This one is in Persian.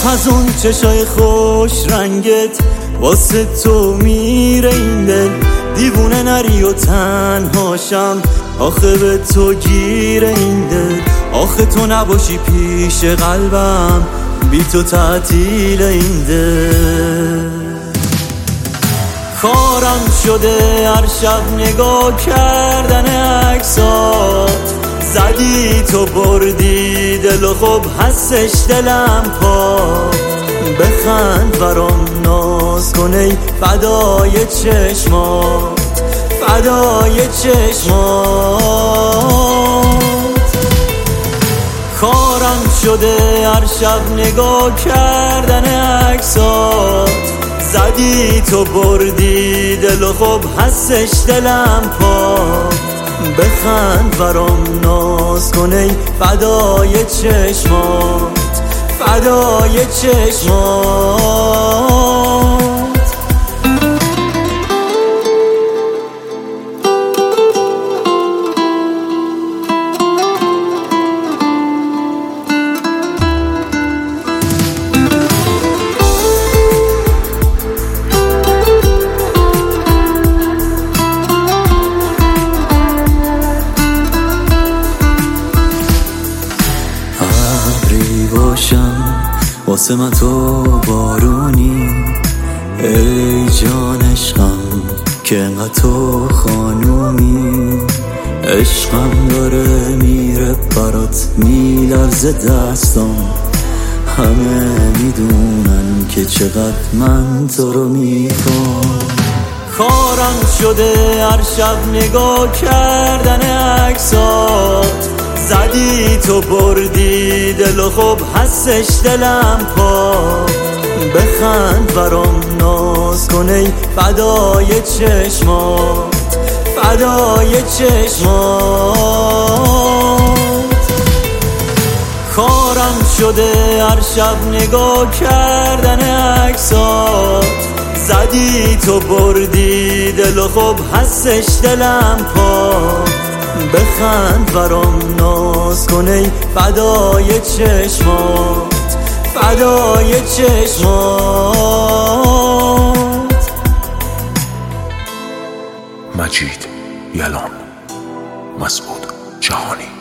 از اون چشای خوش رنگت واسه تو میره این دل، دیوونه نری و تنهاشم آخه به تو گیره این دل. آخه تو نباشی پیش قلبم بی تو تعطیل این دل. کارم شده هر شب نگاه کردن عکسات، زدی تو بردی دل و خب هستش دلم پاک. بخند برام ناز کن ای فدای چشمات، فدای چشمات. کارم شده هر شب نگاه کردن عکسات، زدی تو بردی دل و خب هستش دلم پاک. بخند برام ناز کن ای فدای چشمات، فدای چشمات. واسه من تو بارونی ای جان عشقم که انقدر تو خانومی. عشقم داره میره برات میلرزه دستم، همه میدونن که چقدر من تو رو میخوام. کارم شده هر شب نگاه کردن عکسات، زدی تو بردی دل و خب هستش دلم پاک. بخند برام ناز کن ای فدای چشمات، فدای چشمات. کارم شده هر شب نگاه کردن عکسات، زدی تو بردی دل و خب هستش دلم پاک. بخند برام ناز کن ای فدای چشمات، فدای چشمات. مجید یلان، مسعود جهانی.